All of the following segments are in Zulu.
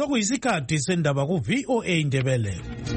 Sokuyisikhathi sendaba ku VOA Indebele.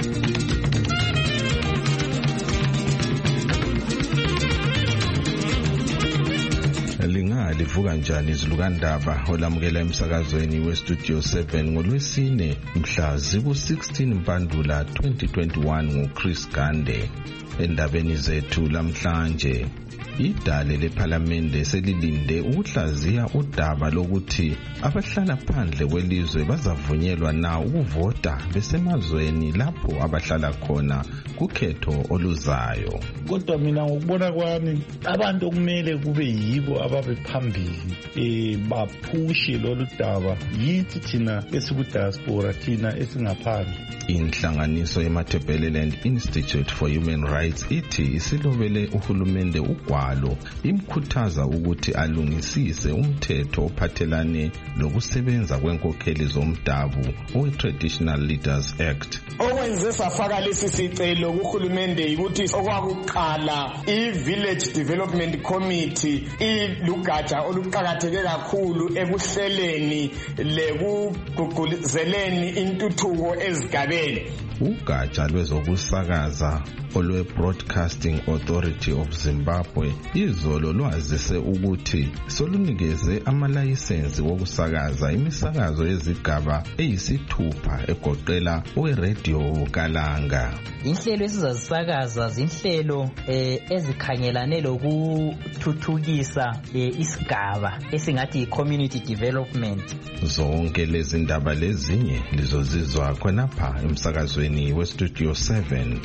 Livuka njani izilukandaba olamukela emsakazweni weStudio 7 ngolwesine mhla ziku-16 Mpandula 2021 nguChris Gande. Endabeni zethu lamhlanje, idale lephalamende selilinde ukuhlaziya udaba lokuthi abahlala phandle kwelizwe bazavunyelwa na ukuvota besemazweni lapho abahlala khona kukhetho oluzayo. Kodwa mina ngokubona kwami abantu okumele kube yibo ababe phambili baphushe lolu daba yithi thina esikudiaspora, thina esingaphandle. Inhlanganiso yeMatabeleland Institute for Human Rights ithi isilobele uhulumende ugwalo imkhuthaza ukuthi alungisise umthetho ophathelane lokusebenza kwenkokheli zomdabu owe-Traditional Leaders Act. Okwenze safaka lesi sicelo kuhulumende ukuthi okwakuqala i-Village Development Committee ilugatsha oluqakatheke kakhulu ekuhleleni lekugqugquzeleni intuthuko ezigabeni. Ugatsha lwezokusakaza olwe-Broadcasting Authority of Zimbabwe izolo lwazise ukuthi solunikeze amalayisensi wokusakaza imisakazo yezigaba eyisithupha egoqela owe-radio Kalanga. Inhlelo esizazisakaza zinhlelo ezikhangelane lokuthuthukisa isigaba esingathi i-community development. Zonke lezi ndaba lezinye lizozizwa khonapha emsakazweni weStudio 7.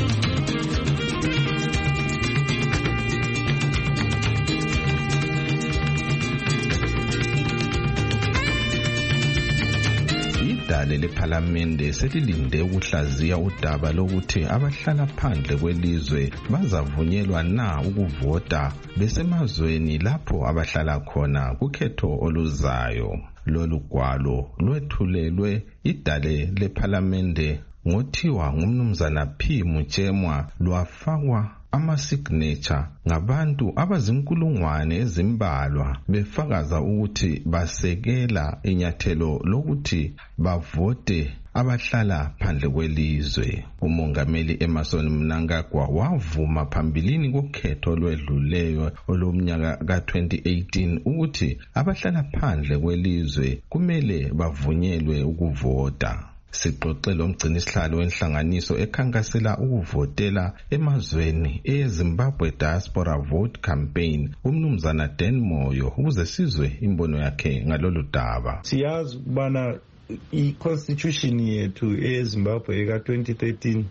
Idale lephalamende selilinde ukuhlaziya udaba lokuthi abahlala phandle kwelizwe bazavunyelwa na ukuvota besemazweni lapho abahlala khona kukhetho oluzayo. Lolu gwalo lwethulelwe idale lephalamende ngothiwa ngumnumzana P. Muchemwa lwafakwa ama-signature ngabantu abazinkulungwane ezimbalwa befakaza ukuthi basekela inyathelo lokuthi bavote abahlala phandle kwelizwe. Umongameli Emmerson Mnangagwa wavuma phambilini kokhetho olwedluleyo olomnyaka ka-2018 ukuthi abahlala phandle kwelizwe kumele bavunyelwe ukuvota. Sixoxe lomgcinisihlalo wenhlanganiso ekhankasela ukuvotela emazweni eZimbabwe Diaspora Vote Campaign umnumzana Dan Moyo ukuze sizwe imbono yakhe ngalolu daba. Siyazi ukubana i-constitution yethu eZimbabwe eka-2013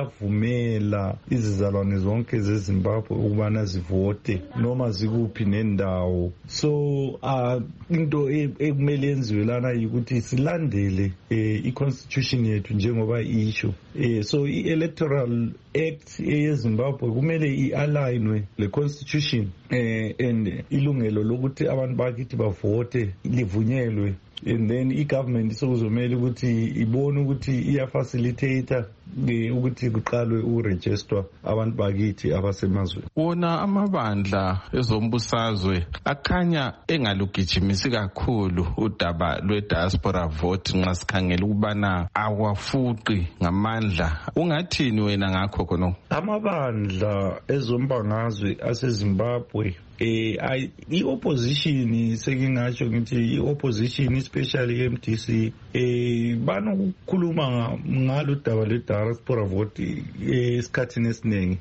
iyavumela izizalwane zonke zeZimbabwe ukubana zivote noma zikuphi nendawo. So into ekumele yenziwe lana yikuthi silandele i-constitution yethu njengoba isho. So i-Electoral Act eyeZimbabwe kumele i-alignwe le-constitution and ilungelo lokuthi abantu bakithi bavote livunyelwe. And then i-government sokuzomela ukuthi ibone ukuthi iyafacilitator ukuthi kuqalwe uregister abantu bakithi abasemazweni. Wona amabandla ezombusazwe akhanya engalugijimisi kakhulu udaba lwe-diaspora vote nxa sikhangela ukubana awafuqi ngamandla. Ungathini wena ngakho khona? Amabandla ezombangazwe aseZimbabwe i-opposition sekingatsho ngithi i-opposition especially MDC banokukhuluma ngalo daba le-diaspora vote esikhathini esiningi.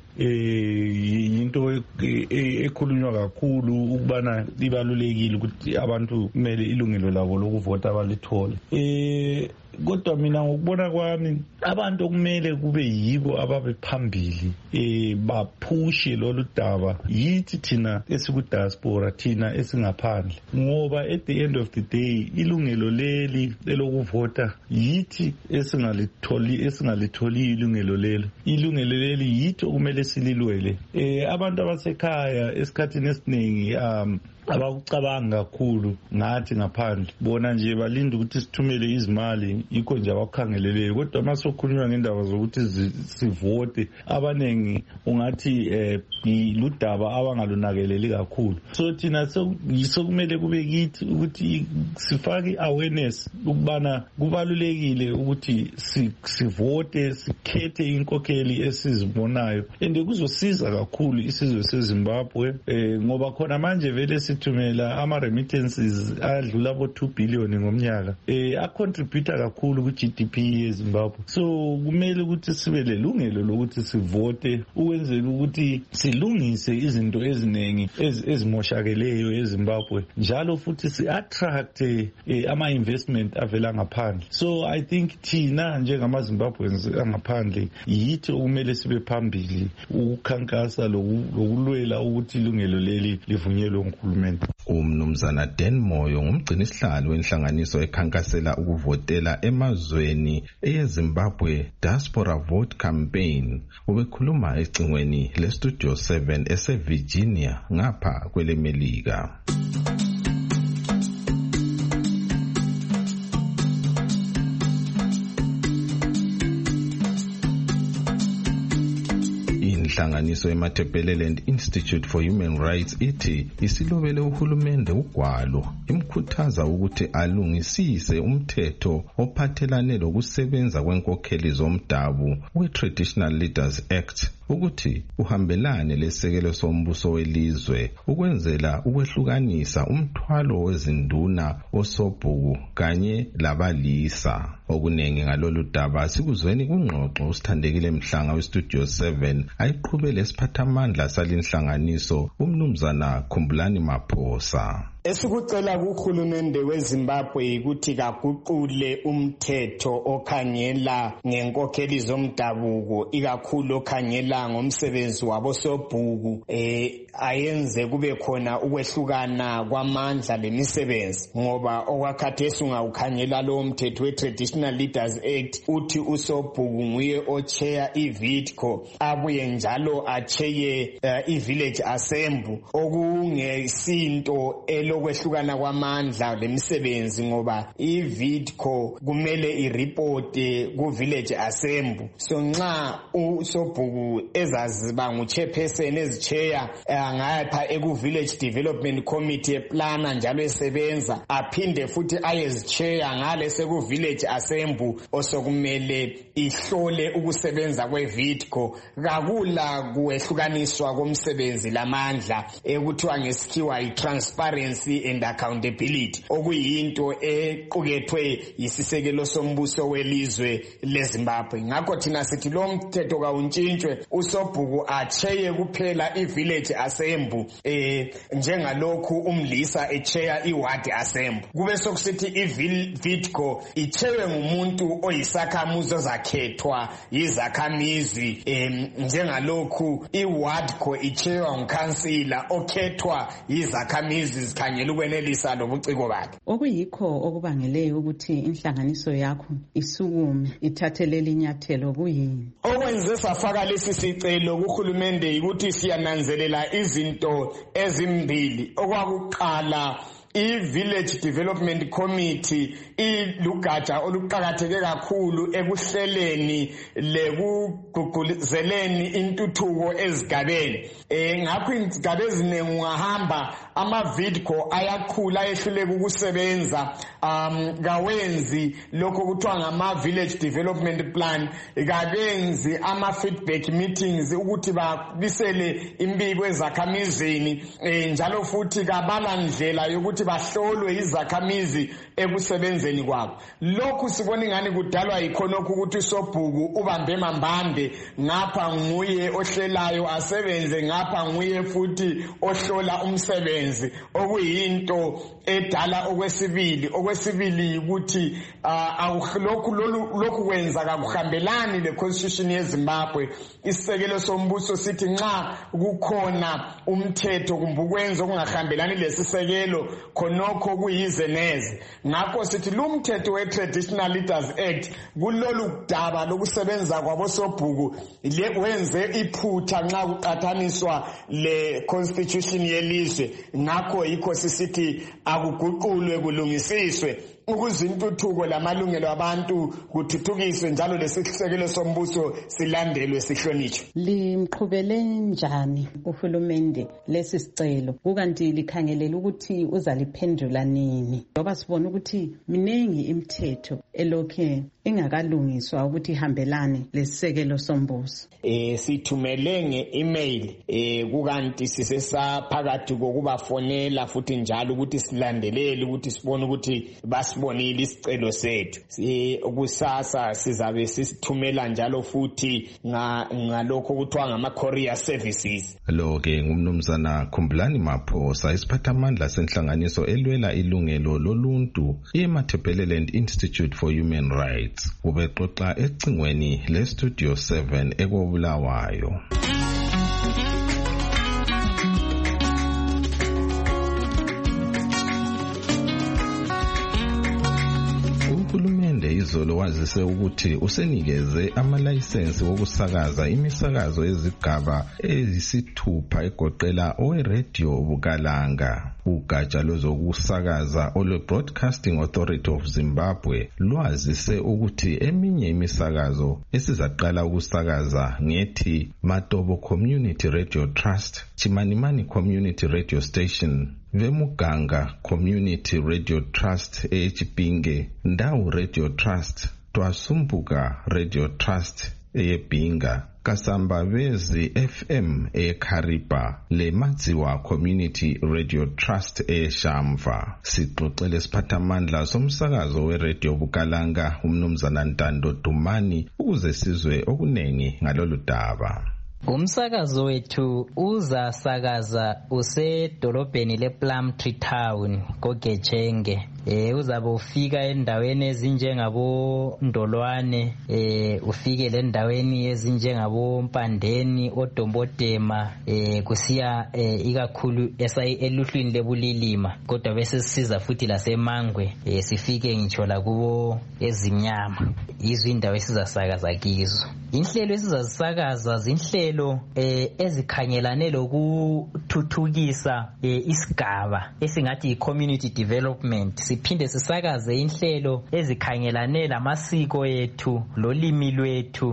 Yinto ekhulunywa kakhulu ukubana libalulekile ukuthi abantu kumele ilungelo labo lokuvota balithole. Kodwa mina ngokubona kwami abantu okumele kube yibo ababe phambili baphushe lolu daba yithi thina esikudiaspora, thina esingaphandle, ngoba at the end of the day ilungelo leli elokuvota yithi esingalitholi ilungelo lelo. Ilungelo leli yithi okumele sililwele. Abantu abasekhaya esikhathini esiningi abakucabanga kakhulu ngathi ngaphandle bona nje balinda ukuthi sithumele izimali yikho nje abakukhangeleleyo kodwa masokhulunywa ngendaba zokuthi sivote abanengi ungathi ludaba abangalunakeleli kakhulu so thina sokumele kube kithi ukuthi sifake awareness ukubana kubalulekile ukuthi sivote sikhethe inkokheli esizibonayo and kuzosiza kakhulu isizwe seZimbabwe ngoba khona manje vele sithumela ama-remittances adlula bo-2 billion ngomnyaka acontributa kakhulu ku-GDP yeZimbabwe so kumele ukuthi sibe lelungelo lokuthi sivote ukwenzela ukuthi silungise izinto eziningi ezimoshakeleyo eZimbabwe njalo futhi si-attract ama-investment avela ngaphandle so I think thina njengama-Zimbabweans angaphandle yithi okumele sibe phambili ukukhankasa lokulwela ukuthi ilungelo leli livunyelwe nguhulumende. Umnumzana Dan Moyo ngumgcini sihlalo wenhlanganiso ekhankasela ukuvotela emazweni eyeZimbabwe Diaspora Vote Campaign ubekhuluma ecingweni leStudio 7 eseVirginia ngapha kwelemelika. Inhlanganiso yeMatabeleland Institute for Human Rights ithi isilobele uhulumende ugwalo imkhuthaza ukuthi alungisise umthetho ophathelane lokusebenza kwenkokheli zomdabu we-Traditional Leaders Act ukuthi uhambelane lesekelo sombuso welizwe ukwenzela ukwehlukanisa umthwalo wezinduna osobhuku kanye labalisa. Okunengi ngalolu daba sikuzweni kungxoxo usithandekile Mhlanga weStudio 7 ayiqhubele isiphathamandla salinhlanganiso umnumzana Khumbulani Maphosa. Esikucela kuhulumende weZimbabwe ukuthi kaguqule umthetho okhangela ngenkokheli zomdabuko ikakhulu okhangela ngomsebenzi wabo sobhuku ayenze kube khona ukwehlukana kwamandla lemisebenzi ngoba okwakhathesi ungawukhangela lo mthetho we-Traditional Leaders Act uthi usobhuku nguye ochair iVidco abuye njalo acheye iVillage Assembly okungesinto lokwehlukana kwamandla lemisebenzi ngoba iVidco kumele iripote ku-Village Assembly so nxa usobhuku ezaziba ngu-chairperson ezicheya ngapha eku-Village Development Committee eplana njalo esebenza aphinde futhi ayezicheya ngale seku-Village Assembly osokumele ihlole ukusebenza kwe-Vidco kakula kuwehlukaniswa komsebenzi lamandla ekuthiwa ngesikhiwa i-transparency and accountability okuyinto equkethwe yisisekelo sombuso welizwe leZimbabwe ngakho thina sithi lo mthetho kawuntshintshwe usobhuku acheye kuphela iVillage Assembly njengalokhu umlisa echeya iWard Assembly kube sokusithi iVidco ichewe ngumuntu oyisakhamuzi ozakhethwa yizakhamizi njengalokhu iWardco ichewa ngukhansila okhethwa yizakhamizi zikhangela ukwenelisa lobuciko bakhe okuyikho okubangeleyo ukuthi inhlanganiso yakho isukume ithathele linyathelo kuyini okwenze safaka lesi sicelo kuhulumende ukuthi siyananzelela izinto ezimbili okwakuqala iVillage Development Committee ilugatsha oluqhakatheke kakhulu ekuhleleni lekugqugquzeleni intuthuko ezigabeni ngakho izigaba eziningi ungahamba amaVidco ayakhula ehluleka ukusebenza kawenzi lokho kuthiwa ngama-Village Development Plan kabenzi ama-feedback meetings ukuthi babisele imbiko ezakhamizini njalo futhi kabala ndlela yokuthi bahlolwe izakhamizi ekusebenzeni kwabo lokhu sibona ingani kudalwa yikhonokho ukuthi usobhuku ubambe mambande ngapha nguye ohlelayo asebenze ngapha nguye futhi ohlola umsebenzi okuyinto edala okwesibili ukuthi lokhu kwenza kakuhambelani le-constitution yeZimbabwe isisekelo sombuso sithi nxa kukhona umthetho kumbe ukwenza okungahambelani lesisekelo khonokho kuyize neze ngakho sithi lumthetho we-Traditional Leaders Act kulolu daba lokusebenza kwabosobhuku wenze iphutha nxa kuqathaniswa le constitution yelizwe ngakho yikho sisithi akuguqulwe kulungisiswe ukuze intuthuko lamalungelo abantu kuthuthukiswe njalo lesisekelo sombuso silandelwe sihlonitshwe. Limqhubele njani uhulumende lesi sicelo kukanti likhangelela ukuthi uzaliphendula nini ngoba sibona ukuthi minengi imithetho elokhe ingakalungiswa ukuthi ihambelane lesisekelo sombuso? Sithumele nge-email kukanti sisesaphakathi kokubafonela futhi njalo ukuthi silandelele ukuthi sibone ukuthi basibonile isicelo sethu. Kusasa sizabe sisithumela njalo futhi ngalokho kuthiwa ngama-courier services. Lo-ke ngumnumzana Khumbulani Maphosa, isiphathamandla senhlanganiso elwela ilungelo loluntu iMatabeleland Institute for Human Rights. Ubexoxa ecingweni le-Studio 7 eKobulawayo. Uhulumende izolo wazise ukuthi usenikeze amalayisensi wokusakaza imisakazo yezigaba ezisithupha egoqela oweRadio Bukalanga. Ugatsha lwezokusakaza olwe-Broadcasting Authority of Zimbabwe lwazise ukuthi eminye imisakazo esizaqala ukusakaza ngethi Matobo Community Radio Trust, Chimanimani Community Radio Station, Vemuganga Community Radio Trust eChipinge, Ndawo Radio Trust, Twasumbuka Radio Trust eBinga, Kasambavezi FM eKharipa, le Madziwa Community Radio Trust eShamva. Sixoxele isiphathamandla somsakazo weRadio Bukalanga umnumzana Ntando Dumani ukuze sizwe okunengi ngalolu daba. Umsakazo wethu uzasakaza usedolobheni lePlumtree Town koGetshenge. Uzabe ufika endaweni ezinjengabo Ndolwane, ufike le ndaweni ezinjengabo Mpandeni, oDombodema, kusiya ikakhulu eluhlwini lebulilima, kodwa bese sisiza futhi laseMangwe, sifike ngitsho la kubo Ezimnyama. Izwi indawo esizasakaza kizo. Inhlelo esizazisakaza zinhlelo ezikhangelane lokuthuthukisa isigaba esingathi community development. Siphinde sisakaze inhlelo ezikhangelane lamasiko ethu, lolimi lwethu,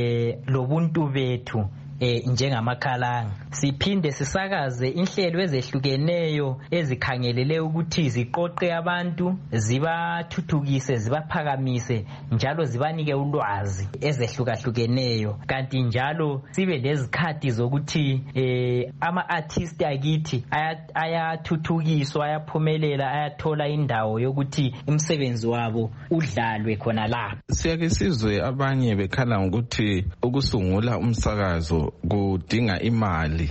lobuntu bethu njengamakhalanga. Siphinde sisakaze inhlelo ezehlukeneyo ezikhangelele ukuthi ziqoqe abantu, zibathuthukise, zibaphakamise, njalo zibanike ulwazi ezehlukahlukeneyo. Kanti njalo sibe lezikhathi zokuthi ama-artist akithi ayathuthukiswa, ayaphumelela, ayathola indawo yokuthi umsebenzi wabo udlalwe khona lapha. Siyake sizwe abanye bekhala ngokuthi ukusungula umsakazo kudinga imali.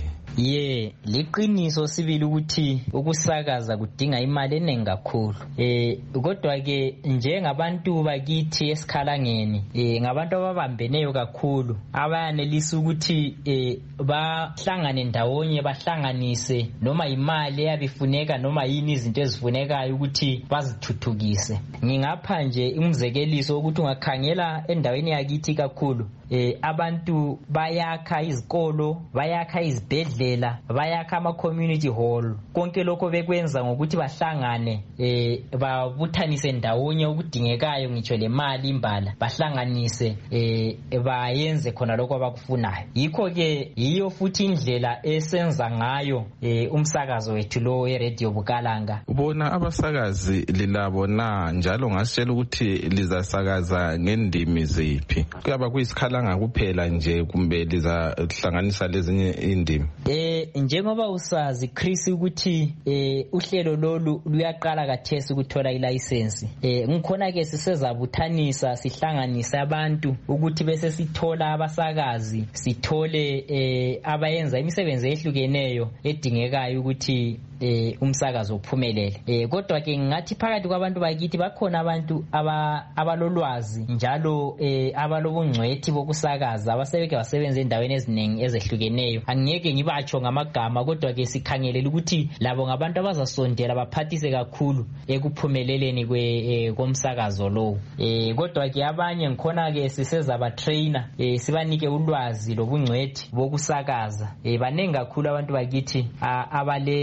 Liqiniso sibili ukuthi ukusakaza kudinga imali eningi kakhulu. Kodwa ke njengabantu bakithi esikhalangeni, ngabantu ababambeneyo kakhulu, abayanelisa ukuthi bahlangane ndawonye, bahlanganise noma imali eyabifuneka noma yini izinto ezifunekayo ukuthi bazithuthukise. Ngingapha nje umzekeliso ukuthi ungakhangela endaweni yakithi kakhulu, abantu bayakha izikolo, bayakha izibhedlela, bayakha ama-community hall. Konke lokho bekwenza ngokuthi bahlangane, babuthanise ndawonye ukudingekayo, ngitsho le mali imbala, bahlanganise, bayenze khona lokho abakufunayo. Yikho ke yiyo futhi indlela esenza ngayo umsakazo wethu lo weRadio Bukalanga. Bona abasakazi lilabo na njalo ngasitshela ukuthi lizasakaza ngendimi ziphi? Kuyaba kuyisikhala kuphela nje kumbe lizahlanganisa lezinye indimi? Njengoba usazi Chris ukuthi uhlelo lolu luyaqala kathesi ukuthola ilayisensi. Ngikhona ke sisezabuthanisa, sihlanganisa abantu ukuthi bese sithola abasakazi, sithole abayenza imisebenzi ehlukeneyo edingekayo ukuthi umsakazo uphumelele. Kodwa ke ngathi phakathi kwabantu bakithi bakhona abantu abalolwazi njalo abalobungcwethi bokusakaza, abasebeke basebenza endaweni eziningi ezehlukeneyo. Angeke ngibatsho ngamagama, kodwa ke sikhangelela ukuthi labo ngabantu abazasondela baphathise kakhulu ekuphumeleleni komsakazo lo. Kodwa ke abanye ngikhona ke sisezaba trainer, sibanike ulwazi lobungcwethi bokusakaza. Banengi kakhulu abantu bakithi abale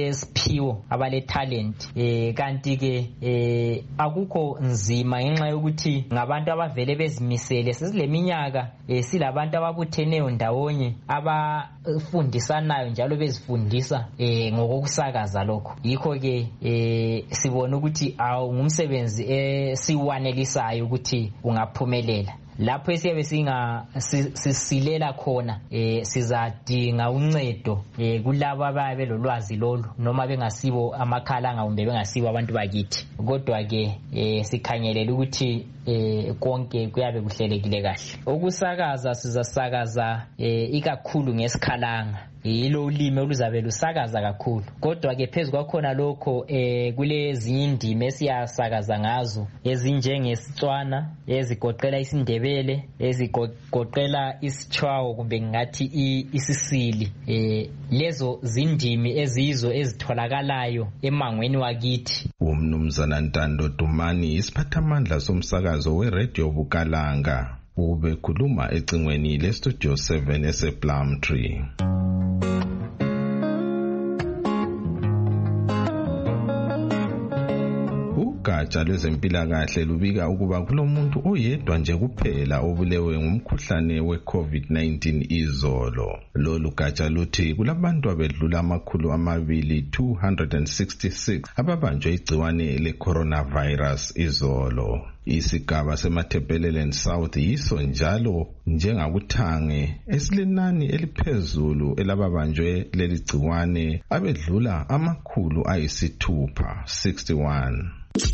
abalesiphiwo abale talent kanti ke akukho nzima ngenxa yokuthi ngabantu abavele bezimisele sezileminyaka silabantu ababutheneyo ndawonye abafundisanayo njalo bezifundisa ngokusakaza lokho yikho ke sibona ukuthi ngumsebenzi siwanelisayo ukuthi ungaphumelela lapho siyabe sisilela khona sizadinga uncedo kulabo ababe lolwazi lolu noma bengasibo amakhalanga kumbe bengasibo abantu bakithi kodwa ke sikhangelela ukuthi konke kuyabe kuhlelekile kahle ukusakaza sizasakaza ikakhulu ngesikhalanga yilo ulimi oluzabe lusakaza kakhulu kodwa ke phezulu kwakhona lokho kulezinye indimi esiyasakaza ngazo ezinjengesitswana ezigoqela isindebele ezigoqela isichwawo kumbe ngathi isisili lezo zindimi ezizo ezitholakalayo emangweni wakithi umnumzana Ntando Dumani isiphathamandla somsakazo weRadio Bukalanga ubekhuluma ecingweni lestudio 7 esePlumtree. Ugatsha lwezempilakahle lubika ukuba kulomuntu oyedwa nje kuphela obulewe ngumkhuhlane we-COVID-19 izolo. Lolu gatsha luthi kulabantu abedlula 266 ababanjwe igciwane le-coronavirus izolo. Isigaba seMatabeleland South yiso njalo njengakuthange esilenani eliphezulu elababanjwe leli gciwane abedlula 661.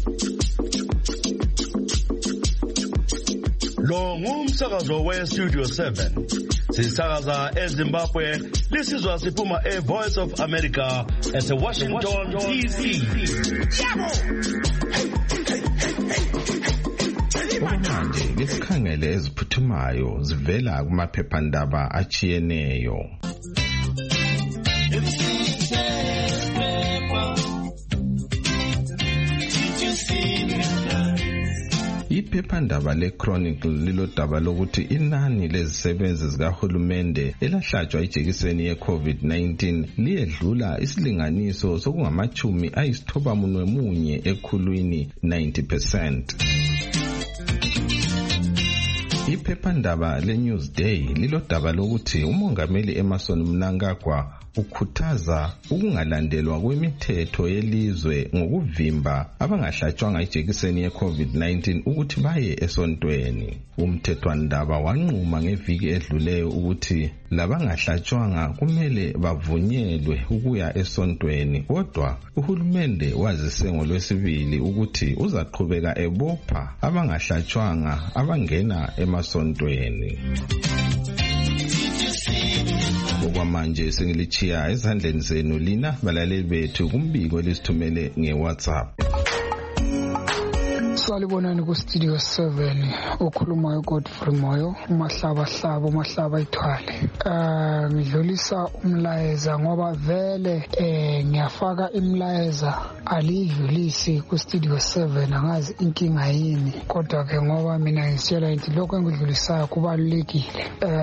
Lo ngumsakazo we-Studio 7 sisakaza eZimbabwe lisizwa siphuma eVoice of America ese-Washington DC. Okwamanje lesikhangele eziphuthumayo zivela kumaphephandaba achiyeneyo. Iphephandaba le-Chronicle lilodaba lokuthi inani lezisebenzi zikahulumende elahlatshwa ijekiseni ye-COVID-19 liyedlula isilinganiso sokungama-91 ekhulwini 90%. Iphephandaba le-Newsday lilodaba lokuthi umongameli Emmerson Mnangagwa ukhuthaza ukungalandelwa kwemithetho yelizwe ngokuvimba abangahlatshwanga ijekiseni ye-COVID-19 ukuthi baye esontweni. Umthethwandaba wanquma ngeviki edluleyo ukuthi labangahlatshwanga kumele bavunyelwe ukuya esontweni kodwa uhulumende wazise ngoLwesibili ukuthi uzaqhubeka ebopha abangahlatshwanga abangena emasontweni. Okwamanje singilichiya ezandleni zenu lina balaleli bethu kumbiko lesithumele ngeWhatsApp. Salibonani ku Studio 7 ukhuluma uGodfrey Moyo umahlaba ithwale. Ngidlulisa umlayeza ngoba vele ngiyafaka imlayeza alidlulisi ku Studio 7 angazi inkinga yini kodwa ke ngoba mina ngisitshela ukuthi lokho engidlulisayo kubalulekile.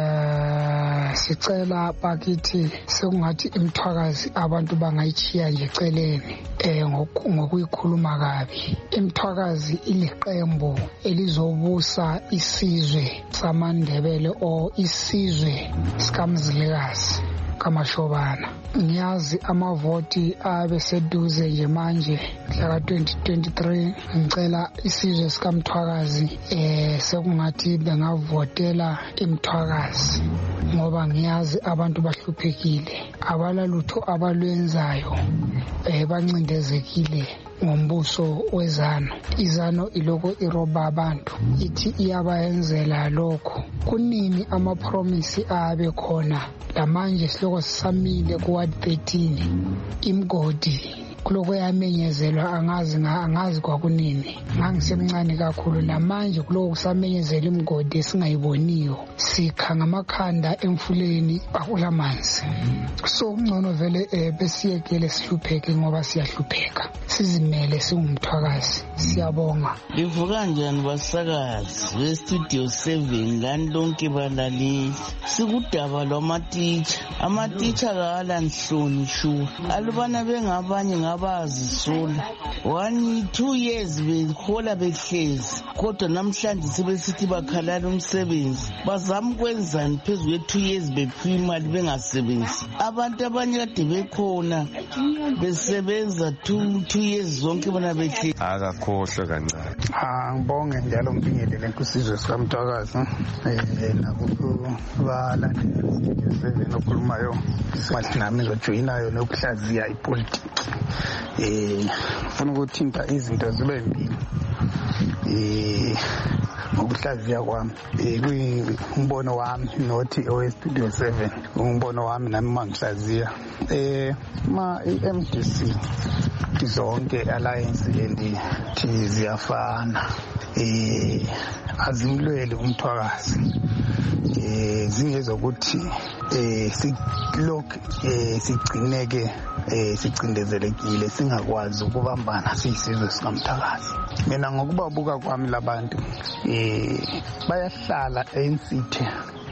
Sicela bakithi sekungathi imthwakazi abantu bangayichiya nje eceleni ngokuyikhuluma kabi. Imthwakazi iliqembu elizobusa isizwe samaNdebele o isizwe sikaMzilikazi kaMashobana. Ngiyazi amavoti abe seduze nje manje mhla ka-2023 ngicela isizwe sikaMthwakazi sekungathi bengavotela imthwakazi ngoba ngiyazi abantu bahluphekile abalalutho abalwenzayo bancindezekile ngombuso wezano. Izano iloko iroba abantu ithi iyabayenzela lokho. Kunini amapromisi abe khona lamanje siloko sisamile ku-13 imgodi kulokuyamenyezelwa angazi kwakunini ngangisemncane kakhulu namanje kuloku kusamenyezela imigodi esingayiboniyo sikha ngamakhanda emfuleni akulamanzi so ungcono vele besiyekele sihlupheke ngoba siyahlupheka sizimele singumthwakazi siyabonga livuka njani basakazi bestudio 7 lani lonke balaleli sikudaba lwamatitsha kala nhloni shu alubana bengabanye ngabazisula 2 years behola behlezi kodwa namhlanje sebesithi bakhalala umsebenzi bazama ukwenzani phezu kwe2 years bephiwa imali bengasebenzi abantu abanye kade bekhona besebenza 2 years zonke bona behlezi akakhohlwe kancane ngibonge njalo ngibingelele kusizwe sikamthwakazi nakubalandeli bestudio 7 okhulumayo simathi nami ngizojoyinayo nokuhlaziya ipolitiki ngifuna ukuthinta izinto zibe mbili ngokuhlaziya kwami kuyimbono wami nothi owestudio 7 umbono wami nami mangihlaziya i-MDC zonke alliance endithi ziyafana azimlweli umthwakazi zingezokuthi sigcineke sicindezelekile singakwazi ukubambana siyisizwe sikamthwakazi mina ngokubabuka kwami labantu bayahlala ensithe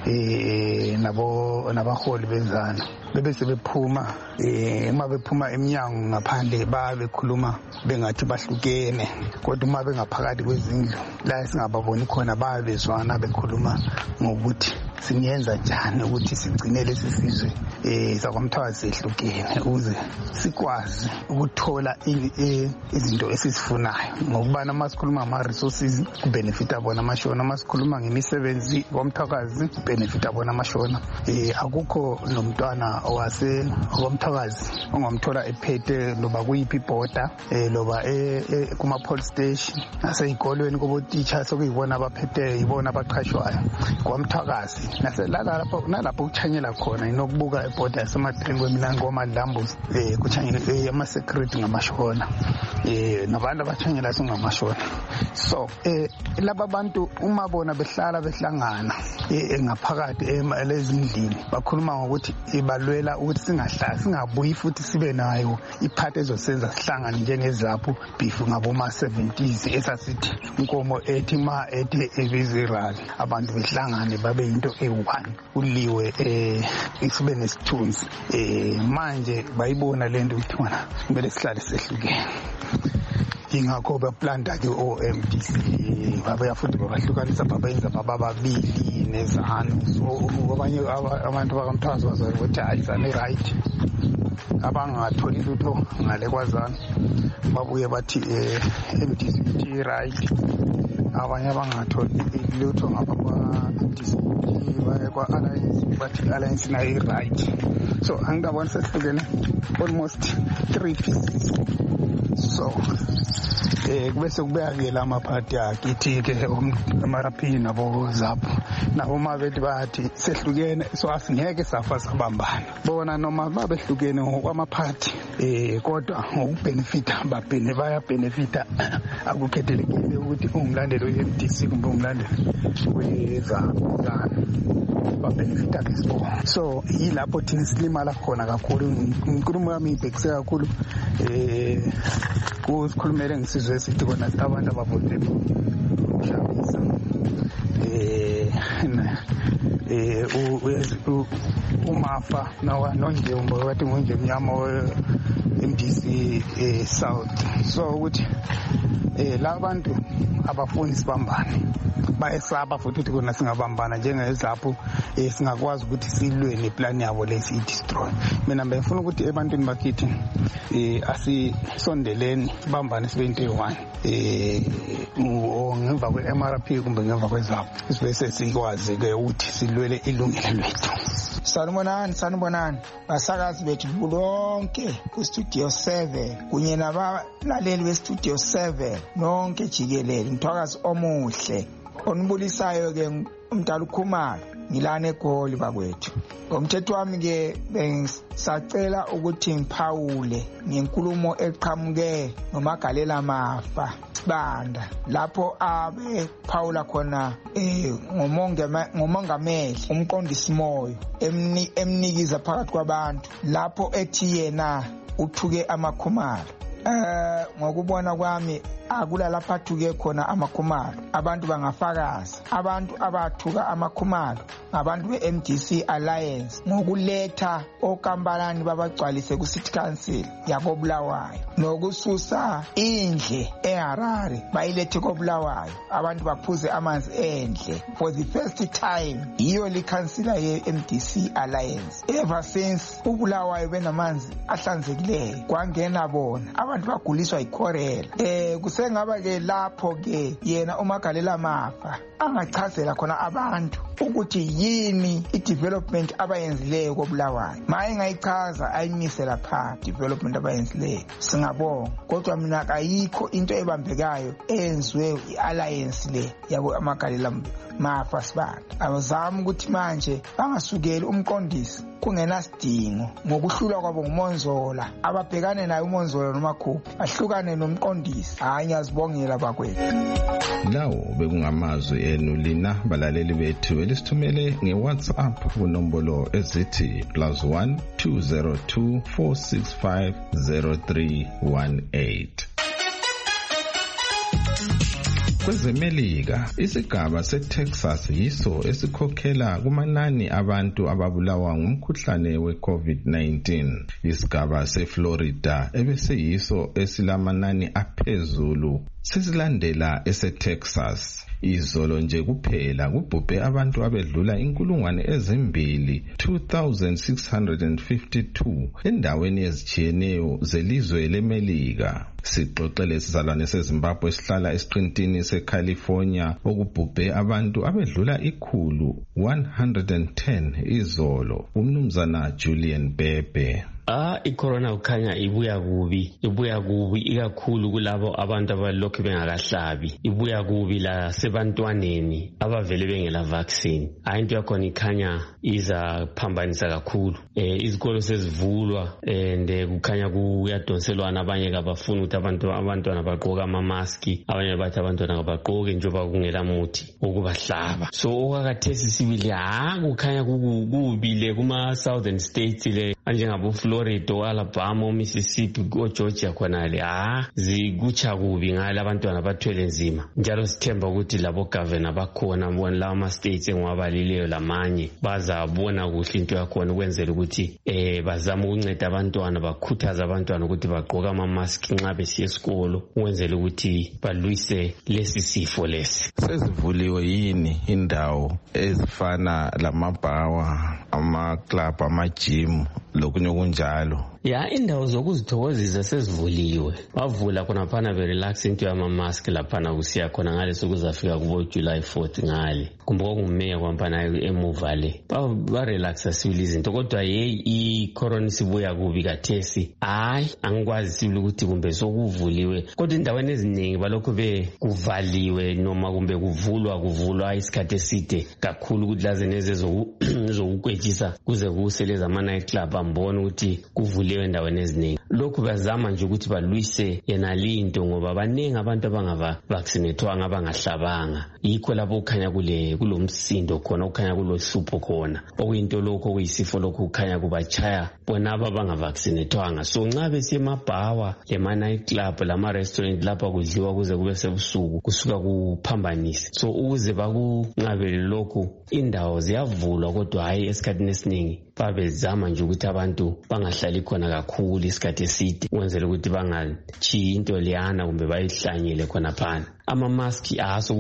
nabaholi bezana bebese bephuma uma bephuma eminyango ngaphandle babekhuluma bengathi bahlukene kodwa uma bengaphakathi kwezindlu la singababoni khona babezwana bekhuluma ngokuthi singenza njani ukuthi sigcine lesi sizwe sakwamthwakazi sehlukene ukuze sikwazi ukuthola izinto esisifunayo ngokubana masikhuluma ngama-resources kubenefita bona amashona masikhuluma ngemisebenzi kwamthwakazi kubenefita bona amashona akukho nomntwana okwamthwakazi ongamthola ephethe loba kuyiphi ibhoda loba kuma-police station naseyikolweni kobotitsha sokuyibona abaphethe yibona abaqhashwayo kwamthwakazi nalapho kuchanyela khona inokubuka ibhoda yasemadrini kwemina ngomadlambuzi kuchanyela ama-security ngamashona nabantu abachanyela singamashona so laba bantu uma bona behlangana ngaphakathi lezindlini bakhuluma ngokuthi balwela ukuthi singabuyi futhi sibe nayo iphathi ezosenza sihlangane njengezaphu bifu ngaboma-70s esasithi inkomo ethi ebizirali abantu behlangane babe yinto eyi-1 uliwe sibe nesithunzi manje bayibona le nto ukuthi wona kumele sihlale sehlukene ingakho baplanda-ke o-MDC babuya futhi babahlukanisa babenza bababili nezanu so abanye abantu bakamthwakazi bazayo ukuthi hayi zane right abangatholi lutho ngale kwazana babuye bathi MDC ithi right abanye abangatholi lutho ngapha kwa-MDC baye kwa-alliance bathi alliance nayo i-right so angingabona sehlukene almost 3 pieces so kubese kubeka-ke la maphathi akithi-ke ama-RP nabo-ZAPU nabo uma bethi bathi sehlukene so asingeke safa sabambana bona noma babehlukene ngokwamaphathi kodwa ngokubhenefitha bayabhenefitha akukhethelekile ukuthi ungumlandeli we-MDC kumbe ungumlandeli we-ZAPU babhenefitha kesibona so yilapho thina silimala khona kakhulu inkulumo yami ibhekise kakhulu kusikhulumele ngisizwe esithi kona abantu abavote uShabisa uMafa nonjembo wathi ngonje mnyama we-MDC South so ukuthi labantu abafuni sibambane bayesaba futhi ukuthi kona singabambana njengezaphu singakwazi ukuthi silwe neplan yabo lesiyidestroy mina bengifuna ukuthi ebantwini bakithi asisondeleni sibambane sibe into eyi-1 ngemva kwe-MRP kumbe ngemva kwezaphu sibese sikwazi-ke ukuthi silwele ilungelo lethu. Sanibonani basakazi bethu lonke kustudio 7 kunye nabalaleli bestudio 7 nonke jikelele mthwakazi omuhle onibulisayo ke umdala uKhumalo ngilana eGoli bakwethu. Ngomthetho wami ke bengisacela ukuthi ngiphawule ngenkulumo eqhamuke noMagalela Mafa Sibanda lapho abe phawula khona ngomongameli umqondisi moyo emnikiza phakathi kwabantu lapho ethi yena uthuke amaKhumalo. Ngokubona kwami akula lapha thuke khona amaKhumalo abantu bangafakaza abantu abathuka amaKhumalo ngabantu beMDC Alliance ngokuletha okambalani babagcwalise ku City Council yakoBulawayo nokususa indle eHarare bayilethe koBulawayo abantu baphuze amanzi endle for the first time yiyo likhansila yeMDC Alliance. Ever since uBulawayo benamanzi ahlanzekileyo kwangena bona abantu baguliswa iChorela. Kusengaba ke lapho ke yena uMagalela Mafa angachazela khona abantu ukuthi yini i-development abayenzileyo koBulawayo. Maye ngayichaza ayimise lapha development abayenzileyo singabonga, kodwa mina ayikho into ebambekayo eyenziwe i-alliance le yabo uMagalela Mafa Sibanda. Abazama ukuthi manje bangasukeli umqondisi kungenasidingo ngokuhlula kwabo nguMonzola ababhekane naye uMonzola noMakhuphi ahlukane nomqondisi. Hayi ngiyazibongela bakwethu. Lawo bekungamazwi enu lina balaleli bethu elisithumele ngeWhatsApp kunombolo ezithi +1 202 465 0318. KwezeMelika isigaba seTexas yiso esikhokhela kumanani abantu ababulawa ngumkhuhlane weCovid-19. Isigaba seFlorida ebesiyiso esilamanani aphezulu sesilandela eseTexas. Izolo nje kuphela kubhubhe abantu abedlula 2,652 endaweni ezijiyeneyo zelizwe leMelika. Sixoxele sizalwane seZimbabwe esihlala esiqintini seCalifornia okubhubhe abantu abedlula 110 izolo. Umnumzana Julian Bebe. icorona ukhanya ibuya kubi ikakhulu kulabo abantu abalokhu bengakahlabi, ibuya kubi la sebantwaneni abavele bengela vaccine. Into yakhona ikhanya izaphambanisa kakhulu. Izikolo sezivulwa and kukhanya kuyadonselwana, abanye kabafuna ukuthi abantwana bagqoka ama-maski, abanye bathi abantwana bagqoke njengoba kungela muthi wokubahlaba. So okwakathesi sibili kukhanya kubile kuma southern states le anjengabo Florida, Alabama, Mississippi, Georgia khonale zikutsha kubi ngale abantwana bathwele nzima. Njalo sithemba ukuthi labo governor bakhona bona lawa ama states engwabalileyo lamanye bazabona kuhle into yakhona ukwenzela ukuthi bazama ukunceda abantwana, bakhuthaza abantwana ukuthi bagqoka ama mask nxa besiya esikolo ukwenzela ukuthi balwise lesi sifo lesi. Sezivuliwe yini indawo ezifana lamabhawa, ama-club, ama-gym lokunye kunjalo? Indawo zokuzithokozisa sezivuliwe. Bavula khona phana be-relax into yama-mask laphana kusiya khona ngale sokuzafika kubo July 4th ngale. Kumbe kungumeya kwampana emuva le. Ba-relaxa sibili izinto. Kodwa i-corona sibuya kubi kathesi. Angikwazi sibili ukuthi kumbe sokuvuliwe. Kodwa indaweni eziningi balokhu bekuvaliwe noma kumbe kuvulwa isikhathi eside kakhulu ukuthi laze nezokukwetshisa kuze kuseleza ama-night club ambona ukuthi kuvuliwe endaweni eziningi. Lokhu bazama nje ukuthi balwise yenalinto ngoba baningi abantu abangavaccinatwanga abangahlabanga. Yikho lapho kukhanya kulomsindo khona, kukhanya kulohlupho khona. Okuyinto lokho okuyisifo lokho kukhanya kubachaya bona abangavaccinatwanga. So nxa besemabhawa, lema-night club, lama-restaurant lapha kudliwa kuze kube sebusuku kusuka kuphambanise. So ukuze bakunqabele lokhu indawo ziyavulwa, kodwa hayi esikhathini esiningi babezama nje ukuthi abantu bangahlali khona kakhulu isikhathi eside ukwenzela ukuthi bangachiyi into leyana kumbe bayihlanyele khona phana. Ama-maski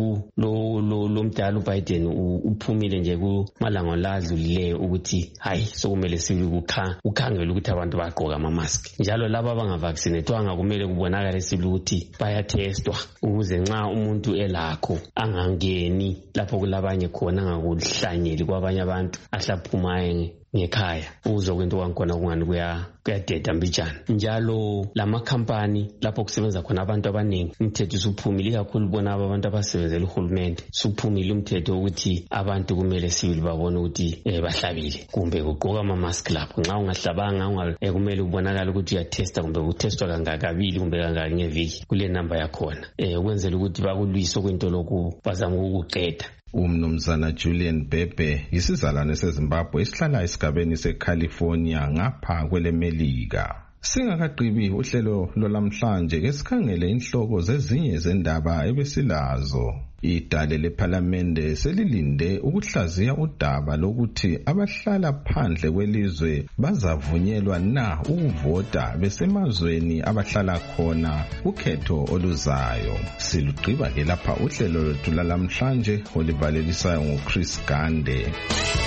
lo mdala uBiden uphumile nje kumalanga ladlulileyo ukuthi hayi sokumele sibili ukhangele ukuthi abantu bagqoka ama-maski. Njalo laba abangavaccinatwanga kumele kubonakale sibili ukuthi bayatestwa ukuze nxa umuntu elakho angangeni lapho kulabanye khona, angakuhlanyeli kwabanye abantu ahlaphumaye ngekhaya uzwe kwento kwakhona kungani kuyadeda mbijana. Njalo lama company lapho kusebenza khona abantu abaningi, umthetho usuphumile kakhulu bona abantu abasebenzela uhulumende. Suphumile umthetho ukuthi abantu kumele sibili babone ukuthi bahlabile kumbe kugqoka ama mask lapho. Nxa ungahlabanga kumele ubonakala ukuthi uyatesta kumbe utestwa kangakabili kumbe kangaki ngeviki kule number yakhona ukwenzela ukuthi bakulwise kwento lokhu bazama ukuqeda. Umnumzana Julian Bebe yisizalwane seZimbabwe esihlala esigabeni seCalifornia ngapha kwelemelika. Singakaqhibi uhlelo lolamhlanje ke sikhangele inhloko zezinye zendaba ebesilazo. Idale lePhalamende selilinde ukuhlaziya udaba lokuthi abahlala phandle kwelizwe bazavunyelwa na ukuvota besemazweni abahlala khona ukhetho oluzayo. Silugqiba ke lapha uhlelo lwethu lalamhlanje olivalelisayo nguChris Gande.